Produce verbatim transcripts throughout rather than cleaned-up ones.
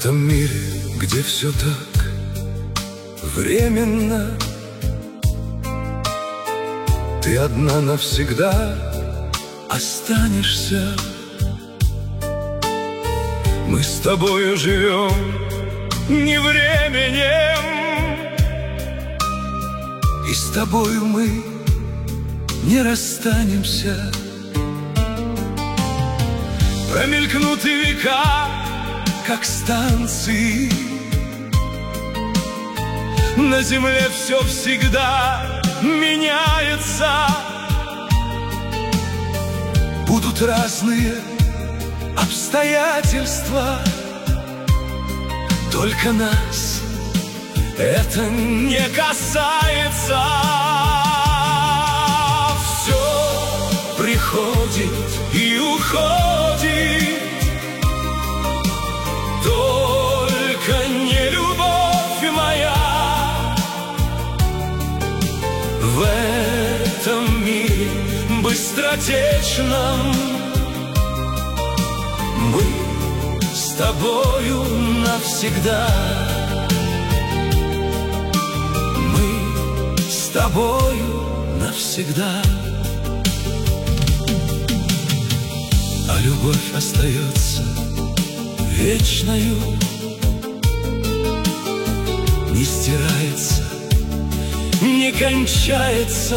этом мире, где все так временно, ты одна навсегда останешься. Мы с тобою живем не временем, и с тобою мы не расстанемся. Промелькнут и века, как станции. На земле все всегда меняется. Будут разные обстоятельства, только нас это не касается. Все приходит и уходит, только не любовь моя. В этом мире быстротечном мы с тобою навсегда. Мы с тобою навсегда. А любовь остается вечною, не стирается, не кончается.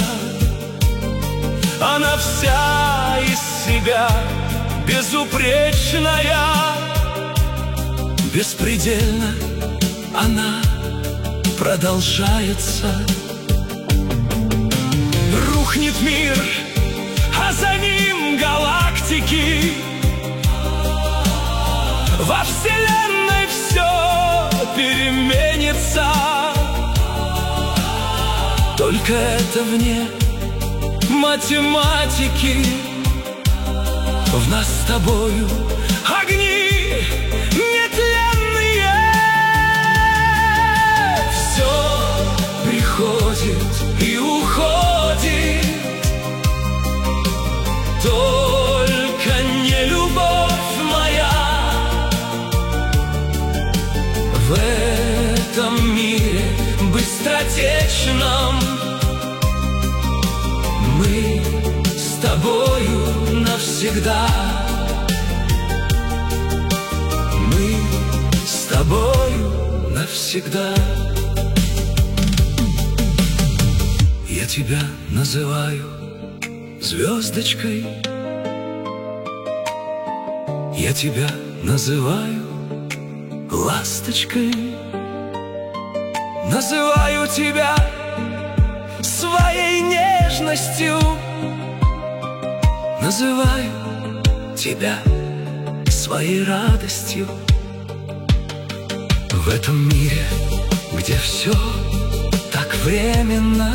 Она вся из себя безупречная, беспредельно она продолжается. Рухнет мир, а за ним галактики. Во вселенной все переменится, только это вне математики. В нас с тобою огни нетленные. Все приходит и уходит, только не любовь моя. В этом мире быстротечном мы с тобою навсегда. Мы с тобою навсегда. Я тебя называю звездочкой, я тебя называю ласточкой, называю тебя своей нежностью, называю тебя своей радостью. В этом мире, где все так временно,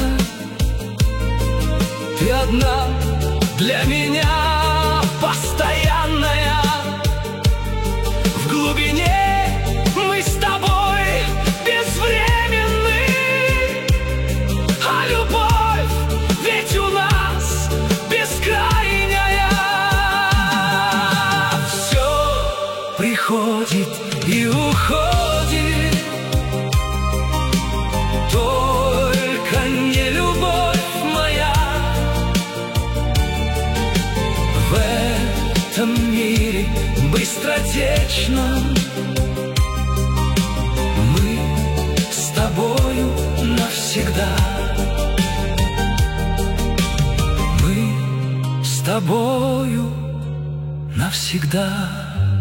ты одна для меня постоянная. В глубине мы с тобой безвременны, а любовь ведь у нас бескрайняя. Все приходит и уходит, только не любовь моя. В этом мире быстротечном мы с тобою навсегда. Мы с тобою навсегда.